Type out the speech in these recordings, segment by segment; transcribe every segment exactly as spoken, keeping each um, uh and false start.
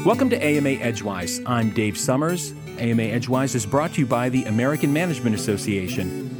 Welcome to A M A Edgewise. I'm Dave Summers. A M A Edgewise is brought to you by the American Management Association.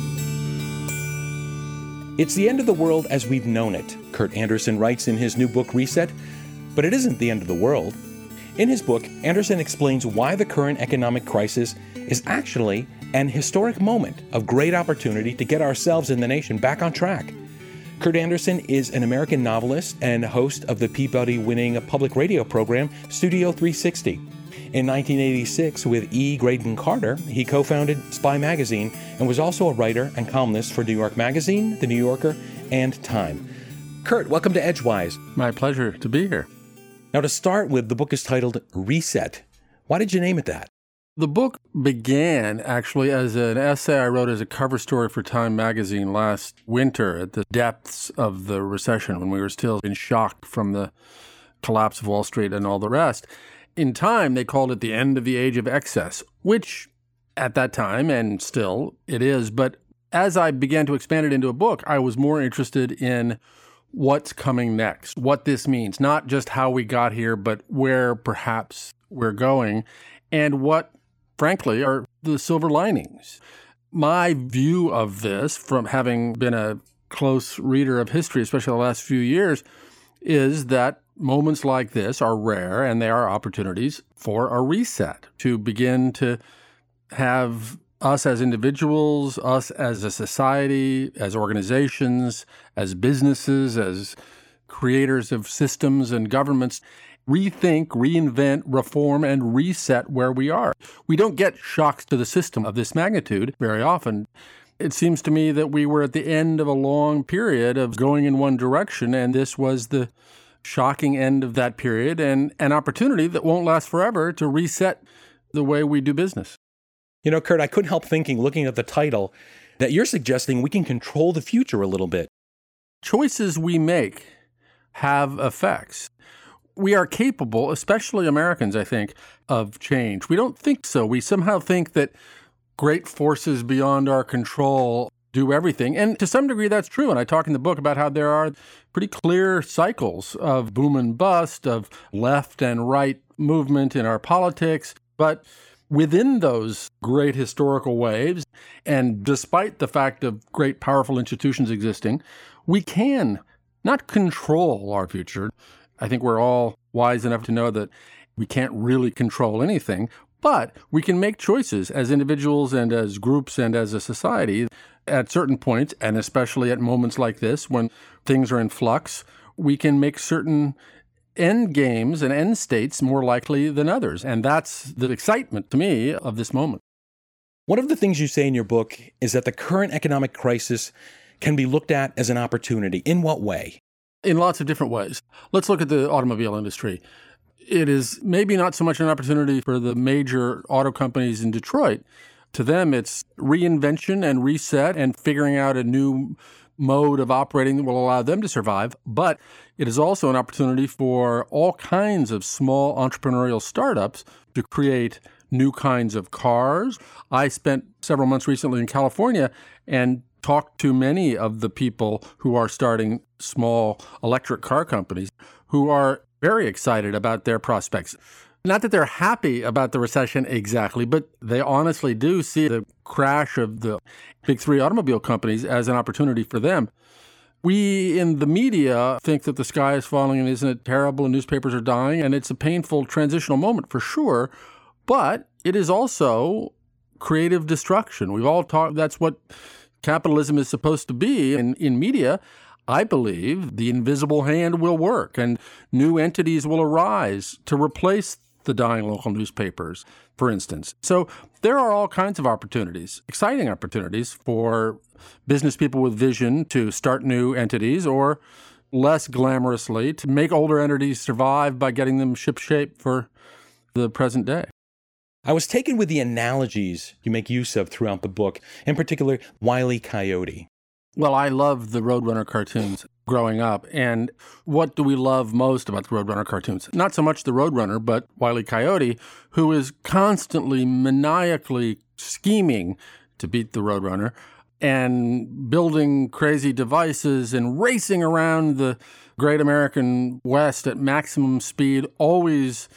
It's the end of the world as we've known it, Kurt Andersen writes in his new book, Reset. But it isn't the end of the world. In his book, Andersen explains why the current economic crisis is actually an historic moment of great opportunity to get ourselves and the nation back on track. Kurt Andersen is an American novelist and host of the Peabody-winning public radio program Studio three sixty. In nineteen eighty-six, with E. Graydon Carter, he co-founded Spy Magazine and was also a writer and columnist for New York Magazine, The New Yorker, and Time. Kurt, welcome to Edgewise. My pleasure to be here. Now, to start with, the book is titled Reset. Why did you name it that? The book began actually as an essay I wrote as a cover story for Time magazine last winter at the depths of the recession when we were still in shock from the collapse of Wall Street and all the rest. In Time, they called it the end of the age of excess, which at that time, and still, it is. But as I began to expand it into a book, I was more interested in what's coming next, what this means, not just how we got here, but where perhaps we're going, and what, frankly, are the silver linings. My view of this, from having been a close reader of history, especially the last few years, is that moments like this are rare and they are opportunities for a reset, to begin to have us as individuals, us as a society, as organizations, as businesses, as creators of systems and governments, rethink, reinvent, reform, and reset where we are. We don't get shocks to the system of this magnitude very often. It seems to me that we were at the end of a long period of going in one direction, and this was the shocking end of that period and an opportunity that won't last forever to reset the way we do business. You know, Kurt, I couldn't help thinking, looking at the title, that you're suggesting we can control the future a little bit. Choices we make have effects. We are capable, especially Americans, I think, of change. We don't think so. We somehow think that great forces beyond our control do everything. And to some degree, that's true. And I talk in the book about how there are pretty clear cycles of boom and bust, of left and right movement in our politics. But within those great historical waves, and despite the fact of great powerful institutions existing, we can not control our future. I think we're all wise enough to know that we can't really control anything, but we can make choices as individuals and as groups and as a society at certain points, and especially at moments like this when things are in flux. We can make certain end games and end states more likely than others. And that's the excitement to me of this moment. One of the things you say in your book is that the current economic crisis can be looked at as an opportunity. In what way? In lots of different ways. Let's look at the automobile industry. It is maybe not so much an opportunity for the major auto companies in Detroit. To them, it's reinvention and reset and figuring out a new mode of operating that will allow them to survive. But it is also an opportunity for all kinds of small entrepreneurial startups to create new kinds of cars. I spent several months recently in California and talked to many of the people who are starting small electric car companies who are very excited about their prospects. Not that they're happy about the recession exactly, but they honestly do see the crash of the big three automobile companies as an opportunity for them. We in the media think that the sky is falling and isn't it terrible and newspapers are dying, and it's a painful transitional moment for sure, but it is also creative destruction. We've all talked, that's what capitalism is supposed to be. And in media, I believe the invisible hand will work and new entities will arise to replace the dying local newspapers, for instance. So there are all kinds of opportunities, exciting opportunities for business people with vision to start new entities, or less glamorously, to make older entities survive by getting them shipshape for the present day. I was taken with the analogies you make use of throughout the book, in particular, Wile E. Coyote. Well, I loved the Roadrunner cartoons growing up. And what do we love most about the Roadrunner cartoons? Not so much the Roadrunner, but Wile E. Coyote, who is constantly, maniacally scheming to beat the Roadrunner and building crazy devices and racing around the great American West at maximum speed, always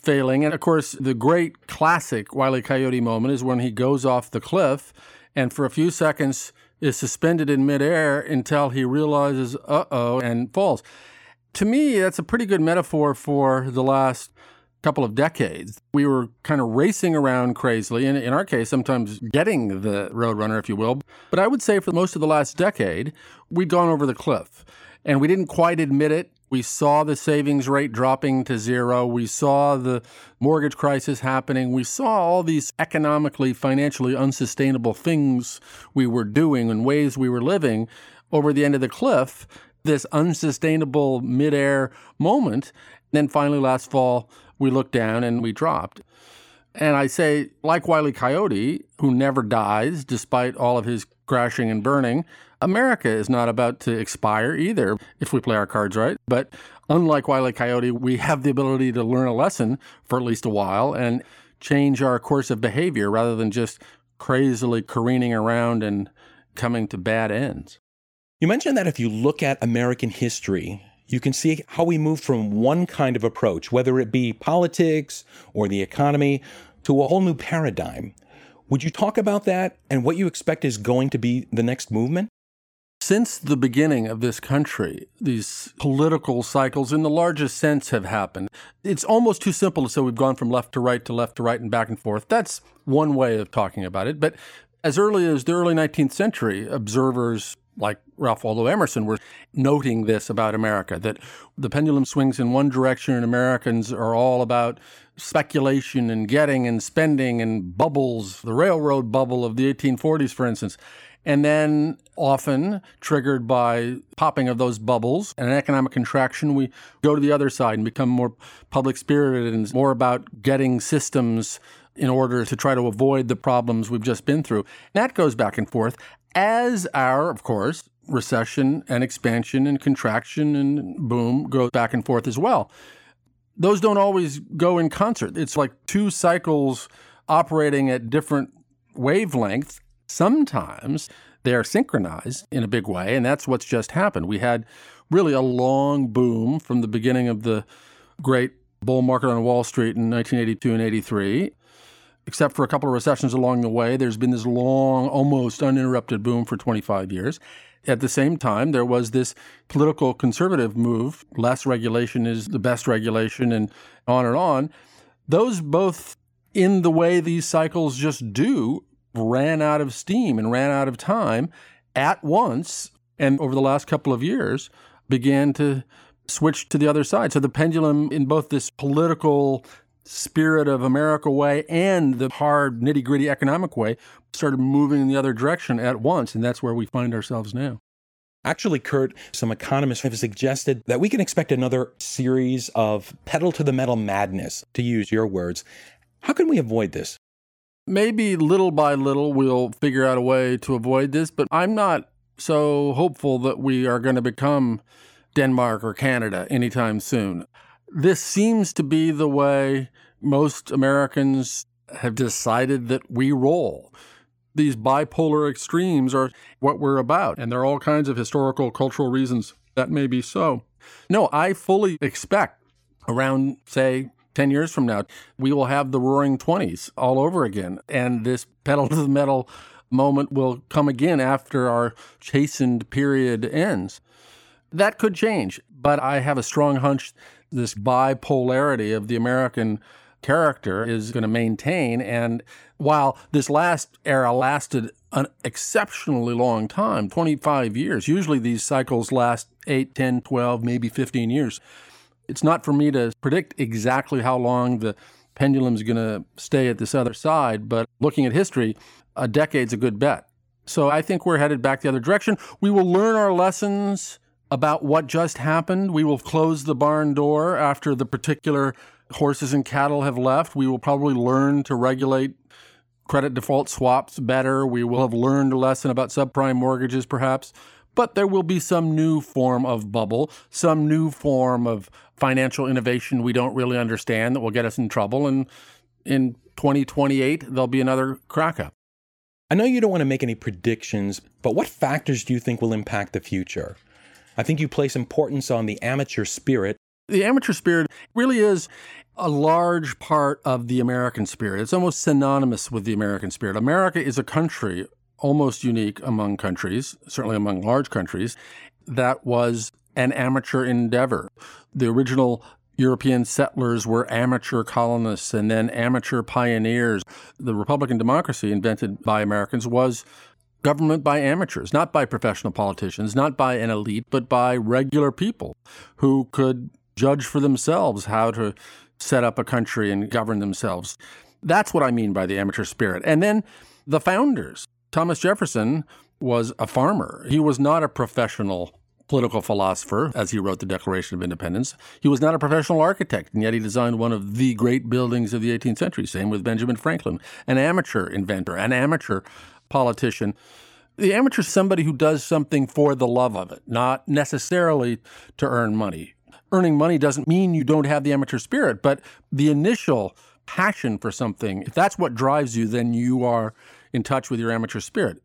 failing. And of course, the great classic Wile E. Coyote moment is when he goes off the cliff and for a few seconds is suspended in midair until he realizes, uh-oh, and falls. To me, that's a pretty good metaphor for the last couple of decades. We were kind of racing around crazily, and in our case, sometimes getting the Roadrunner, if you will. But I would say for most of the last decade, we'd gone over the cliff, and we didn't quite admit it. We saw the savings rate dropping to zero. We saw the mortgage crisis happening. We saw all these economically, financially unsustainable things we were doing and ways we were living over the end of the cliff, this unsustainable midair moment. And then finally last fall, we looked down and we dropped. And I say, like Wile E. Coyote, who never dies despite all of his crashing and burning, America is not about to expire either, if we play our cards right. But unlike Wile E. Coyote, we have the ability to learn a lesson for at least a while and change our course of behavior rather than just crazily careening around and coming to bad ends. You mentioned that if you look at American history, you can see how we move from one kind of approach, whether it be politics or the economy, to a whole new paradigm. Would you talk about that and what you expect is going to be the next movement? Since the beginning of this country, these political cycles in the largest sense have happened. It's almost too simple to say we've gone from left to right to left to right and back and forth. That's one way of talking about it. But as early as the early nineteenth century, observers like Ralph Waldo Emerson were noting this about America, that the pendulum swings in one direction and Americans are all about speculation and getting and spending and bubbles, the railroad bubble of the eighteen forties, for instance. And then often triggered by popping of those bubbles and an economic contraction, we go to the other side and become more public spirited and more about getting systems in order to try to avoid the problems we've just been through. That goes back and forth, as our, of course, recession and expansion and contraction and boom go back and forth as well. Those don't always go in concert. It's like two cycles operating at different wavelengths. Sometimes they are synchronized in a big way, and that's what's just happened. We had really a long boom from the beginning of the great bull market on Wall Street in nineteen eighty-two and eighty-three. Except for a couple of recessions along the way, there's been this long, almost uninterrupted boom for twenty-five years. At the same time, there was this political conservative move, less regulation is the best regulation, and on and on. Those both, in the way these cycles just do, ran out of steam and ran out of time at once, and over the last couple of years began to switch to the other side. So the pendulum in both this political spirit of America way and the hard nitty-gritty economic way started moving in the other direction at once, and that's where we find ourselves now. Actually, Kurt, some economists have suggested that we can expect another series of pedal-to-the-metal madness, to use your words. How can we avoid this? Maybe little by little we'll figure out a way to avoid this, but I'm not so hopeful that we are going to become Denmark or Canada anytime soon. This seems to be the way most Americans have decided that we roll. These bipolar extremes are what we're about, and there are all kinds of historical, cultural reasons that may be so. No, I fully expect around, say, ten years from now, we will have the roaring twenties all over again, and this pedal-to-the-metal moment will come again after our chastened period ends. That could change, but I have a strong hunch this bipolarity of the American character is going to maintain. And while this last era lasted an exceptionally long time, twenty-five years, usually these cycles last eight, ten, twelve, maybe fifteen years. It's not for me to predict exactly how long the pendulum's going to stay at this other side, but looking at history, a decade's a good bet. So I think we're headed back the other direction. We will learn our lessons about what just happened. We will close the barn door after the particular horses and cattle have left. We will probably learn to regulate credit default swaps better. We will have learned a lesson about subprime mortgages, perhaps. But there will be some new form of bubble, some new form of financial innovation we don't really understand that will get us in trouble. And in twenty twenty-eight, there'll be another crack up. I know you don't want to make any predictions, but what factors do you think will impact the future? I think you place importance on the amateur spirit. The amateur spirit really is a large part of the American spirit. It's almost synonymous with the American spirit. America is a country, almost unique among countries, certainly among large countries, that was an amateur endeavor. The original European settlers were amateur colonists and then amateur pioneers. The Republican democracy invented by Americans was government by amateurs, not by professional politicians, not by an elite, but by regular people who could judge for themselves how to set up a country and govern themselves. That's what I mean by the amateur spirit. And then the founders. Thomas Jefferson was a farmer. He was not a professional political philosopher, as he wrote the Declaration of Independence. He was not a professional architect, and yet he designed one of the great buildings of the eighteenth century. Same with Benjamin Franklin, an amateur inventor, an amateur politician. The amateur is somebody who does something for the love of it, not necessarily to earn money. Earning money doesn't mean you don't have the amateur spirit, but the initial passion for something, if that's what drives you, then you are in touch with your amateur spirit.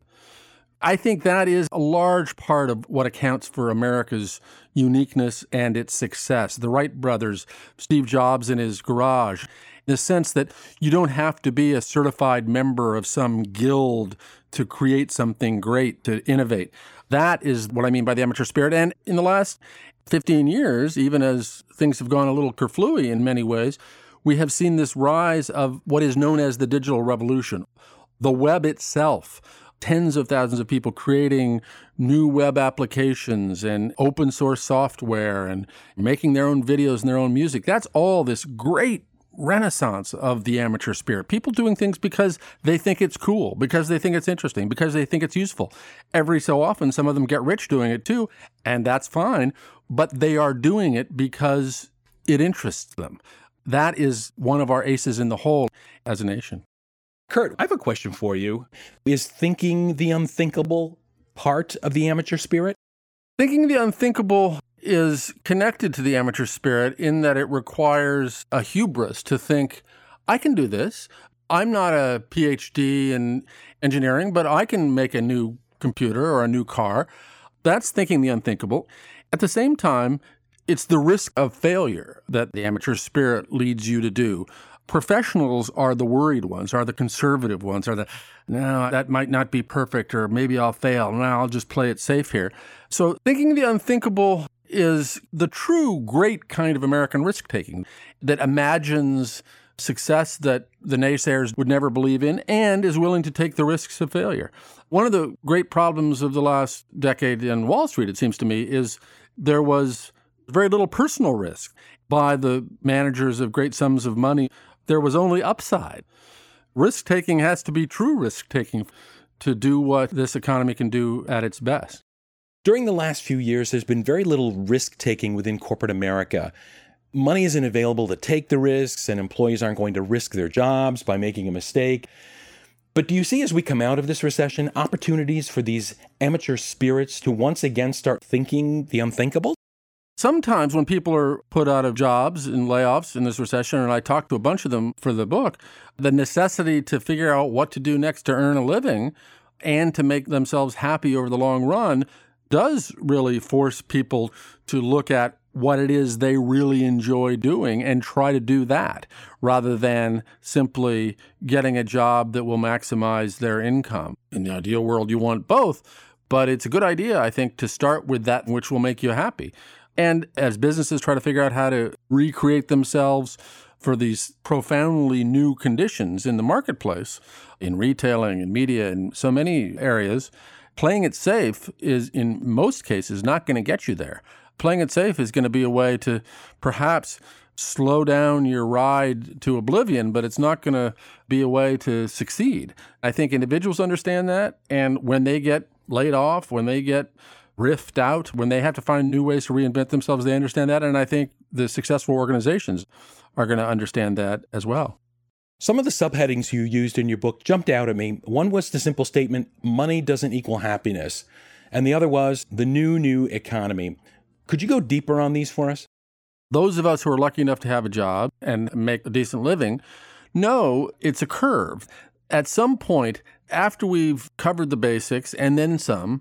I think that is a large part of what accounts for America's uniqueness and its success. The Wright brothers, Steve Jobs in his garage, in the sense that you don't have to be a certified member of some guild to create something great, to innovate. That is what I mean by the amateur spirit. And in the last fifteen years, even as things have gone a little kerflooey in many ways, we have seen this rise of what is known as the digital revolution. The web itself, tens of thousands of people creating new web applications and open source software and making their own videos and their own music. That's all this great renaissance of the amateur spirit. People doing things because they think it's cool, because they think it's interesting, because they think it's useful. Every so often, some of them get rich doing it too, and that's fine, but they are doing it because it interests them. That is one of our aces in the hole as a nation. Kurt, I have a question for you. Is thinking the unthinkable part of the amateur spirit? Thinking the unthinkable is connected to the amateur spirit in that it requires a hubris to think, I can do this. I'm not a P H D in engineering, but I can make a new computer or a new car. That's thinking the unthinkable. At the same time, it's the risk of failure that the amateur spirit leads you to do. Professionals are the worried ones, are the conservative ones, are the, no, that might not be perfect, or maybe I'll fail. No, I'll just play it safe here. So thinking the unthinkable is the true great kind of American risk-taking that imagines success that the naysayers would never believe in and is willing to take the risks of failure. One of the great problems of the last decade in Wall Street, it seems to me, is there was very little personal risk by the managers of great sums of money. There was only upside. Risk-taking has to be true risk-taking to do what this economy can do at its best. During the last few years, there's been very little risk-taking within corporate America. Money isn't available to take the risks, and employees aren't going to risk their jobs by making a mistake. But do you see, as we come out of this recession, opportunities for these amateur spirits to once again start thinking the unthinkable? Sometimes when people are put out of jobs and layoffs in this recession, and I talked to a bunch of them for the book, the necessity to figure out what to do next to earn a living and to make themselves happy over the long run does really force people to look at what it is they really enjoy doing and try to do that rather than simply getting a job that will maximize their income. In the ideal world, you want both, but it's a good idea, I think, to start with that which will make you happy. And as businesses try to figure out how to recreate themselves for these profoundly new conditions in the marketplace, in retailing and media and so many areas, playing it safe is, in most cases, not going to get you there. Playing it safe is going to be a way to perhaps slow down your ride to oblivion, but it's not going to be a way to succeed. I think individuals understand that, and when they get laid off, when they get riffed out, when they have to find new ways to reinvent themselves, they understand that, and I think the successful organizations are going to understand that as well. Some of the subheadings you used in your book jumped out at me. One was the simple statement, money doesn't equal happiness, and the other was the new, new economy. Could you go deeper on these for us? Those of us who are lucky enough to have a job and make a decent living know it's a curve. At some point, after we've covered the basics and then some,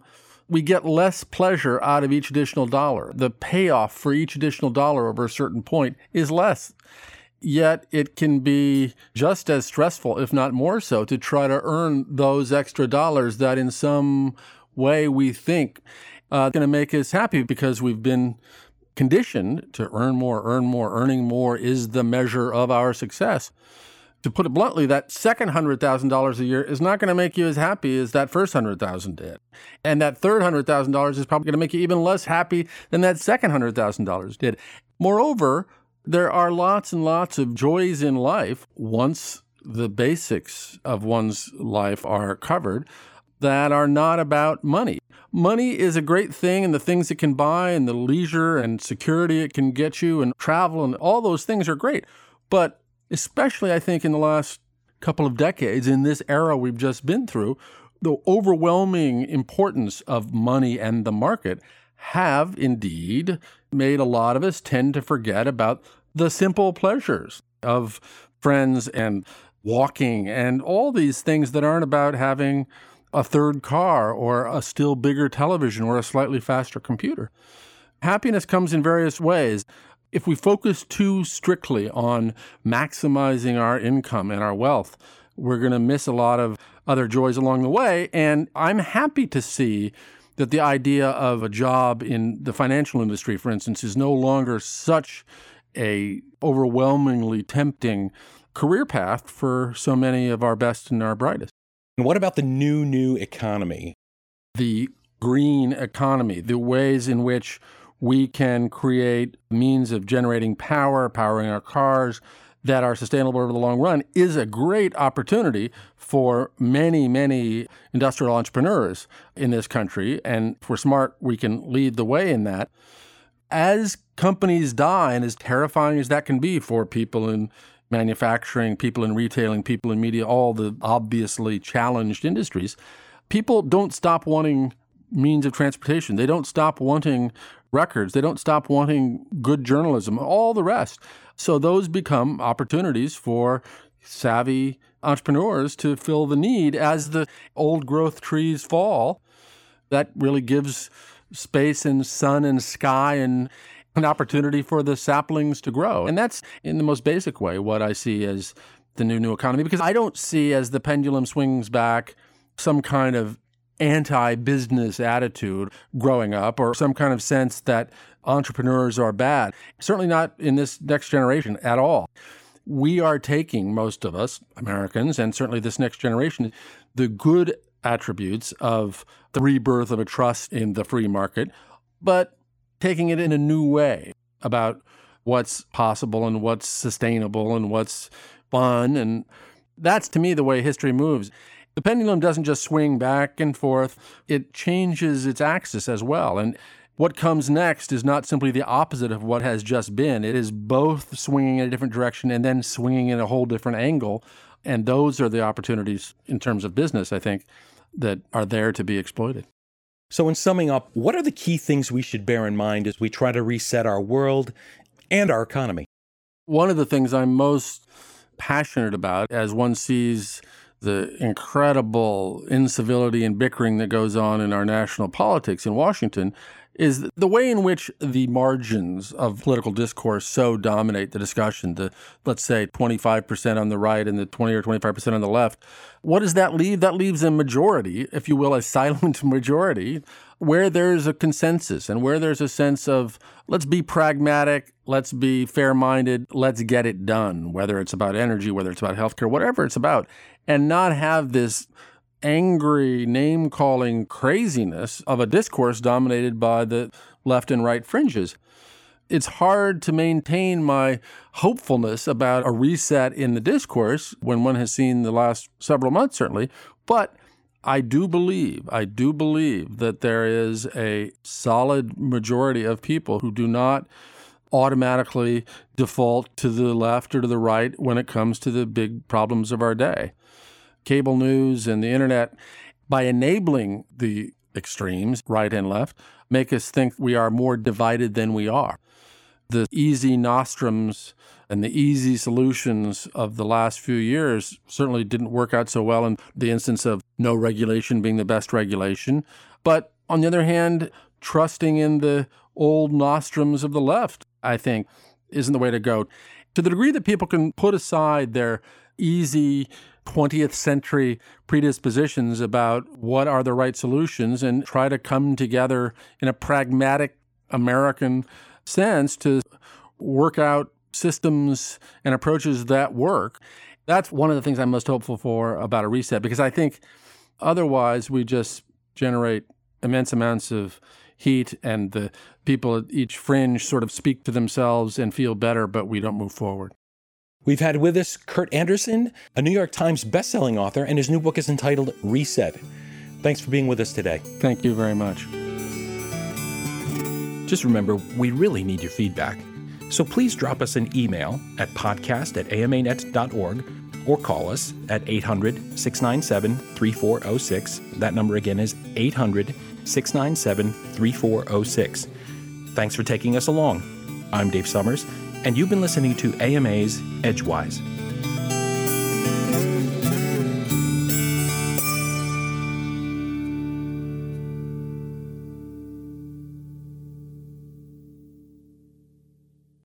we get less pleasure out of each additional dollar. The payoff for each additional dollar over a certain point is less. Yet it can be just as stressful, if not more so, to try to earn those extra dollars that in some way we think uh, going to make us happy because we've been conditioned to earn more, earn more. Earning more is the measure of our success. To put it bluntly, that second one hundred thousand dollars a year is not going to make you as happy as that first one hundred thousand dollars did. And that third one hundred thousand dollars is probably going to make you even less happy than that second one hundred thousand dollars did. Moreover, there are lots and lots of joys in life once the basics of one's life are covered that are not about money. Money is a great thing, and the things it can buy and the leisure and security it can get you and travel and all those things are great. But especially, I think, in the last couple of decades, in this era we've just been through, the overwhelming importance of money and the market have indeed made a lot of us tend to forget about the simple pleasures of friends and walking and all these things that aren't about having a third car or a still bigger television or a slightly faster computer. Happiness comes in various ways. If we focus too strictly on maximizing our income and our wealth, we're going to miss a lot of other joys along the way. And I'm happy to see that the idea of a job in the financial industry, for instance, is no longer such a overwhelmingly tempting career path for so many of our best and our brightest. And what about the new, new economy? The green economy, the ways in which we can create means of generating power, powering our cars that are sustainable over the long run is a great opportunity for many, many industrial entrepreneurs in this country. And if we're smart, we can lead the way in that. As companies die, and as terrifying as that can be for people in manufacturing, people in retailing, people in media, all the obviously challenged industries, people don't stop wanting means of transportation. They don't stop wanting records. They don't stop wanting good journalism, all the rest. So those become opportunities for savvy entrepreneurs to fill the need as the old growth trees fall. That really gives space and sun and sky and an opportunity for the saplings to grow. And that's, in the most basic way, what I see as the new, new economy, because I don't see, as the pendulum swings back, some kind of anti-business attitude growing up or some kind of sense that entrepreneurs are bad. Certainly not in this next generation at all. We are taking, most of us, Americans, and certainly this next generation, the good attributes of the rebirth of a trust in the free market, but taking it in a new way about what's possible and what's sustainable and what's fun. And that's, to me, the way history moves. The pendulum doesn't just swing back and forth. It changes its axis as well. And what comes next is not simply the opposite of what has just been. It is both swinging in a different direction and then swinging in a whole different angle. And those are the opportunities in terms of business, I think, that are there to be exploited. So in summing up, what are the key things we should bear in mind as we try to reset our world and our economy? One of the things I'm most passionate about as one sees the incredible incivility and bickering that goes on in our national politics in Washington is the way in which the margins of political discourse so dominate the discussion, the, let's say, twenty-five percent on the right and the twenty or twenty-five percent on the left. What does that leave? That leaves a majority, if you will, a silent majority, where there's a consensus and where there's a sense of, let's be pragmatic, let's be fair-minded, let's get it done, whether it's about energy, whether it's about healthcare, whatever it's about, and not have this angry, name-calling craziness of a discourse dominated by the left and right fringes. It's hard to maintain my hopefulness about a reset in the discourse when one has seen the last several months, certainly, but I do believe, I do believe that there is a solid majority of people who do not automatically default to the left or to the right when it comes to the big problems of our day. Cable news and the internet, by enabling the extremes, right and left, make us think we are more divided than we are. The easy nostrums and the easy solutions of the last few years certainly didn't work out so well in the instance of no regulation being the best regulation. But On the other hand, trusting in the old nostrums of the left, I think, isn't the way to go. To the degree that people can put aside their easy twentieth century predispositions about what are the right solutions and try to come together in a pragmatic American sense to work out systems and approaches that work, that's one of the things I'm most hopeful for about a reset, because I think otherwise we just generate immense amounts of heat and the people at each fringe sort of speak to themselves and feel better, but we don't move forward. We've had with us Kurt Andersen, a New York Times bestselling author, and his new book is entitled Reset. Thanks for being with us today. Thank you very much. Just remember, we really need your feedback. So please drop us an email at podcast at a m a net dot org or call us at eight hundred, six nine seven, three four zero six. That number again is eight hundred, six nine seven, three four zero six. Thanks for taking us along. I'm Dave Summers, and you've been listening to A M A's Edgewise.